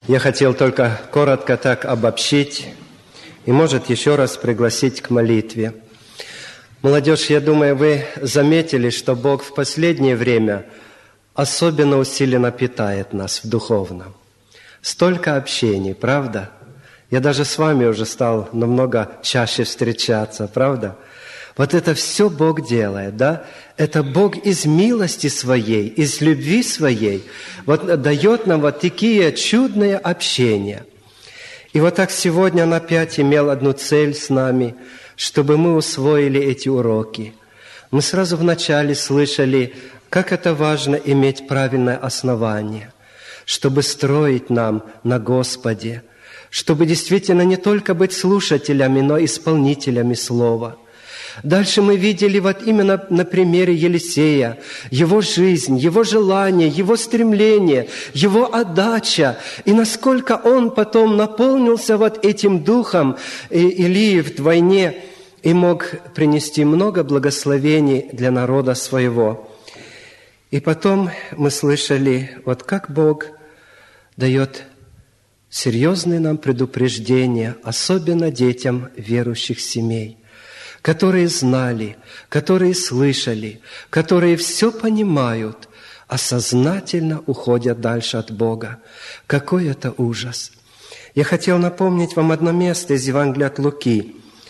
Я хотел только коротко так обобщить и, может, еще раз пригласить к молитве. Молодежь, я думаю, вы заметили, что Бог в последнее время особенно усиленно питает нас в духовном. Столько общений, правда? Я даже с вами уже стал намного чаще встречаться, правда? Вот это все Бог делает, да? Это Бог из милости Своей, из любви Своей вот дает нам вот такие чудные общения. И вот так сегодня Он опять имел одну цель с нами, чтобы мы усвоили эти уроки. Мы сразу вначале слышали, как это важно иметь правильное основание, чтобы строить нам на Господе, чтобы действительно не только быть слушателями, но исполнителями Слова. Дальше мы видели вот именно на примере Елисея, его жизнь, его желание, его стремление, его отдача, и насколько он потом наполнился вот этим духом Илии вдвойне и мог принести много благословений для народа своего. И потом мы слышали, вот как Бог дает серьезные нам предупреждения, особенно детям верующих семей, которые знали, которые слышали, которые все понимают, а сознательно уходят дальше от Бога. Какой это ужас! Я хотел напомнить вам одно место из Евангелия от Луки,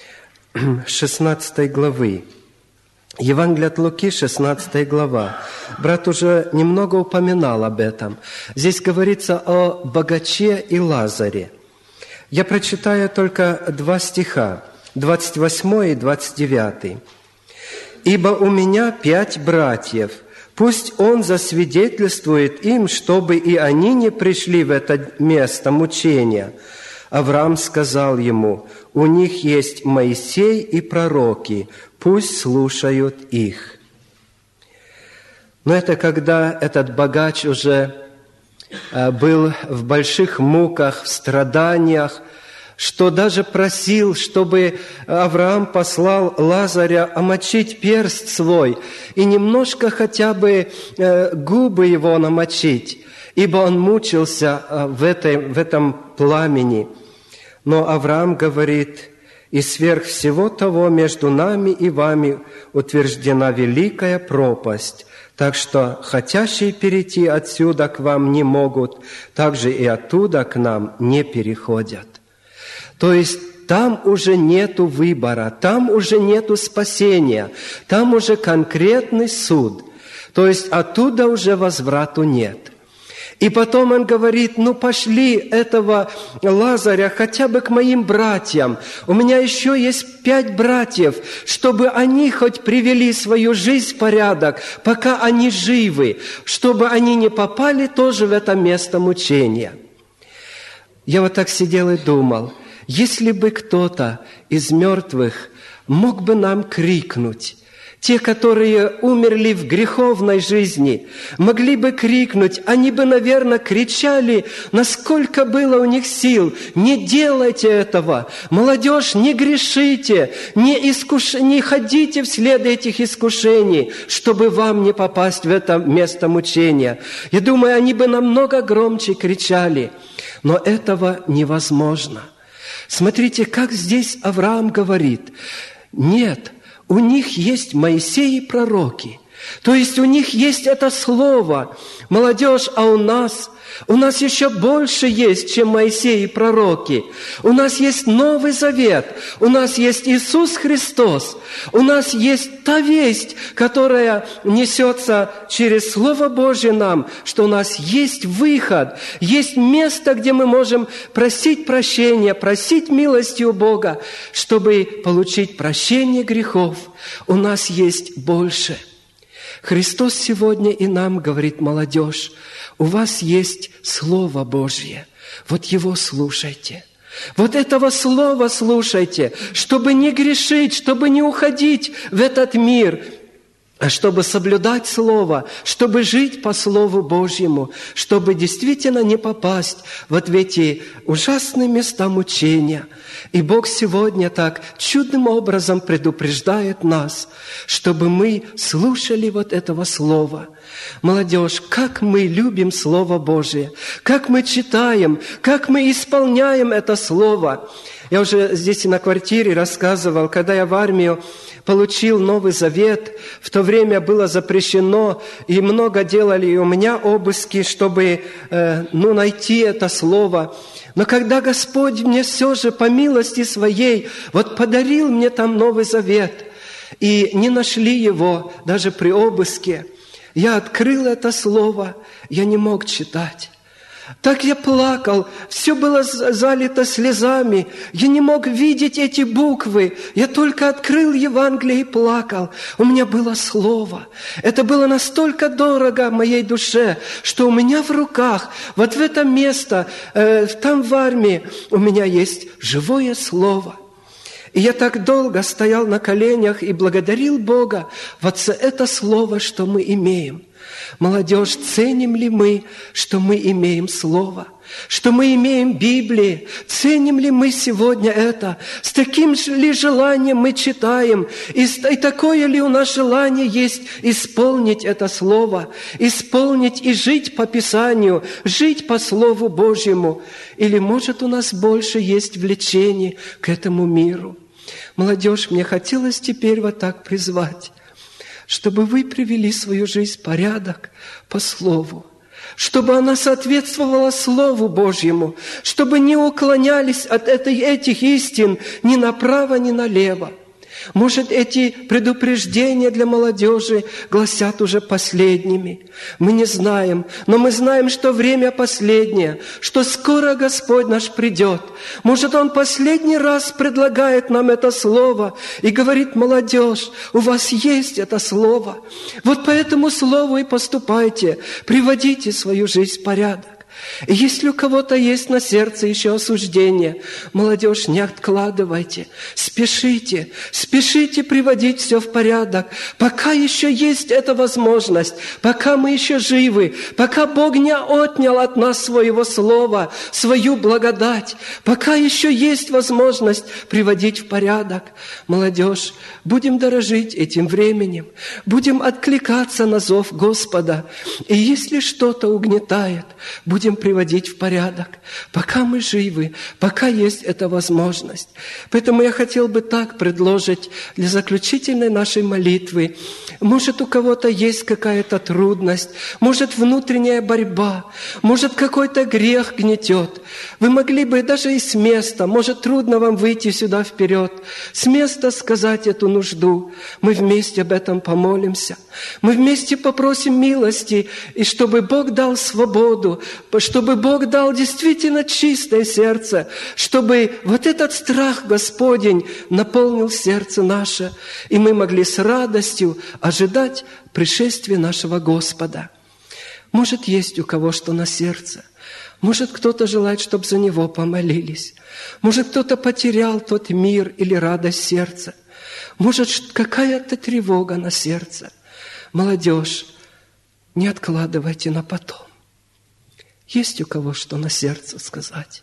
16 главы. Евангелие от Луки, 16 глава. Брат уже немного упоминал об этом. Здесь говорится о богаче и Лазаре. Я прочитаю только 2 стиха. 28 и 29. «Ибо у меня 5 братьев, пусть он засвидетельствует им, чтобы и они не пришли в это место мучения». Авраам сказал ему: «У них есть Моисей и пророки, пусть слушают их». Но это когда этот богач уже был в больших муках, в страданиях, что даже просил, чтобы Авраам послал Лазаря омочить перст свой и немножко хотя бы губы его намочить, ибо он мучился в этом пламени. Но Авраам говорит: «И сверх всего того между нами и вами утверждена великая пропасть, так что хотящие перейти отсюда к вам не могут, так же и оттуда к нам не переходят». То есть там уже нету выбора, там уже нету спасения, там уже конкретный суд. То есть оттуда уже возврату нет. И потом он говорит: пошли этого Лазаря хотя бы к моим братьям. У меня еще есть 5 братьев, чтобы они хоть привели свою жизнь в порядок, пока они живы, чтобы они не попали тоже в это место мучения. Я вот так сидел и думал, если бы кто-то из мертвых мог бы нам крикнуть, те, которые умерли в греховной жизни, могли бы крикнуть, они бы, наверное, кричали, насколько было у них сил: «Не делайте этого! Молодежь, не грешите! Не ходите вслед этих искушений, чтобы вам не попасть в это место мучения». Я думаю, они бы намного громче кричали. Но этого невозможно. Смотрите, как здесь Авраам говорит: нет, у них есть Моисей и пророки. То есть у них есть это слово. Молодежь, а у нас еще больше есть, чем Моисей и пророки. У нас есть Новый Завет, у нас есть Иисус Христос, у нас есть та весть, которая несется через Слово Божье нам, что у нас есть выход, есть место, где мы можем просить прощения, просить милости у Бога, чтобы получить прощение грехов. У нас есть больше. Христос сегодня и нам говорит: молодежь, у вас есть Слово Божье, вот его слушайте. Вот этого слова слушайте, чтобы не грешить, чтобы не уходить в этот мир, а чтобы соблюдать Слово, чтобы жить по Слову Божьему, чтобы действительно не попасть вот в эти ужасные места мучения. И Бог сегодня так чудным образом предупреждает нас, чтобы мы слушали вот этого Слова, Молодежь, как мы любим Слово Божие, как мы читаем, как мы исполняем это Слово. Я уже здесь и на квартире рассказывал, когда я в армию получил Новый Завет, в то время было запрещено, и много делали и у меня обыски, чтобы найти это Слово. Но когда Господь мне все же по милости Своей подарил мне там Новый Завет, и не нашли его даже при обыске, я открыл это Слово, я не мог читать. Так я плакал, все было залито слезами, я не мог видеть эти буквы, я только открыл Евангелие и плакал. У меня было Слово. Это было настолько дорого моей душе, что у меня в руках, в это место, там в армии, у меня есть живое Слово. И я так долго стоял на коленях и благодарил Бога за это Слово, что мы имеем. Молодежь, ценим ли мы, что мы имеем Слово, что мы имеем Библии? Ценим ли мы сегодня это? С таким ли желанием мы читаем? И такое ли у нас желание есть исполнить это Слово? Исполнить и жить по Писанию, жить по Слову Божьему? Или, может, у нас больше есть влечение к этому миру? Молодежь, мне хотелось теперь так призвать, чтобы вы привели свою жизнь в порядок по Слову, чтобы она соответствовала Слову Божьему, чтобы не уклонялись от этих истин ни направо, ни налево. Может, эти предупреждения для молодежи гласят уже последними. Мы не знаем, но мы знаем, что время последнее, что скоро Господь наш придет. Может, Он последний раз предлагает нам это слово и говорит: молодежь, у вас есть это слово. По этому слову и поступайте, приводите свою жизнь в порядок. И если у кого-то есть на сердце еще осуждение, молодежь, не откладывайте, спешите приводить все в порядок, пока еще есть эта возможность, пока мы еще живы, пока Бог не отнял от нас своего слова, свою благодать, пока еще есть возможность приводить в порядок. Молодежь, будем дорожить этим временем, будем откликаться на зов Господа, и если что-то угнетает, будем приводить в порядок, пока мы живы, пока есть эта возможность. Поэтому я хотел бы так предложить для заключительной нашей молитвы. Может, у кого-то есть какая-то трудность, может, внутренняя борьба, может, какой-то грех гнетет. Вы могли бы даже и с места, может, трудно вам выйти сюда вперед, с места сказать эту нужду. Мы вместе об этом помолимся. Мы вместе попросим милости, и чтобы Бог дал свободу, чтобы Бог дал действительно чистое сердце, чтобы этот страх Господень наполнил сердце наше, и мы могли с радостью ожидать пришествия нашего Господа. Может, есть у кого что на сердце. Может, кто-то желает, чтобы за него помолились. Может, кто-то потерял тот мир или радость сердца. Может, какая-то тревога на сердце. Молодежь, не откладывайте на потом. Есть у кого что на сердце сказать?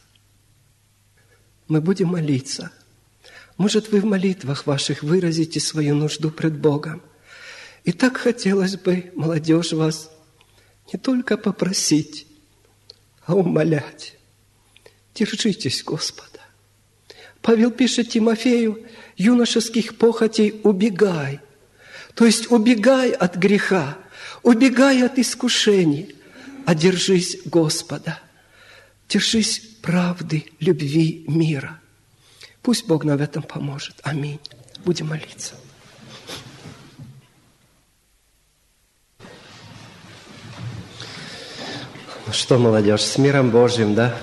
Мы будем молиться. Может, вы в молитвах ваших выразите свою нужду пред Богом. И так хотелось бы, молодежь, вас не только попросить, а умолять. Держитесь Господа. Павел пишет Тимофею: юношеских похотей убегай. То есть убегай от греха, убегай от искушений, а держись Господа. Держись правды, любви, мира. Пусть Бог нам в этом поможет. Аминь. Будем молиться. Ну что, молодежь, с миром Божьим, да?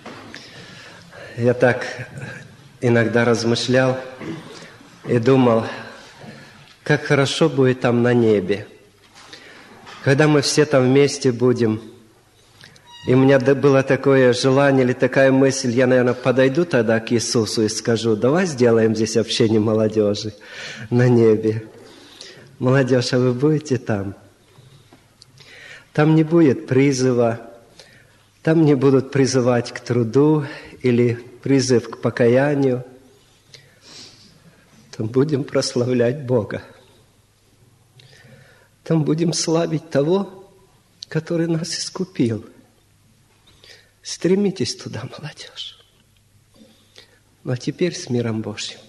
Я так иногда размышлял и думал, как хорошо будет там на небе, когда мы все там вместе будем. И у меня было такое желание или такая мысль, я, наверное, подойду тогда к Иисусу и скажу: давай сделаем здесь общение молодежи на небе. Молодежь, а вы будете там? Там не будет призыва, там не будут призывать к труду или призыв к покаянию. Там будем прославлять Бога. Там будем славить того, который нас искупил. Стремитесь туда, молодежь. Ну а теперь с миром Божьим.